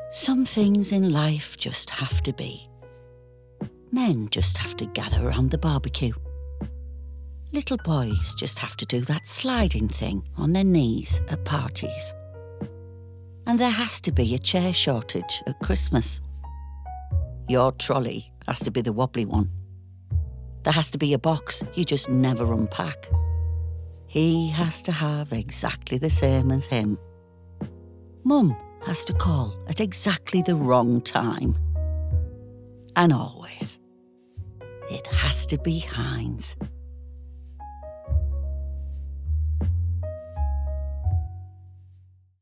Some things in life just have to be. Men just have to gather around the barbecue. Little boys just have to do that sliding thing on their knees at parties. And there has to be a chair shortage at Christmas. Your trolley has to be the wobbly one. There has to be a box you just never unpack. He has to have exactly the same as him. Mum has to call at exactly the wrong time. And always, it has to be Heinz.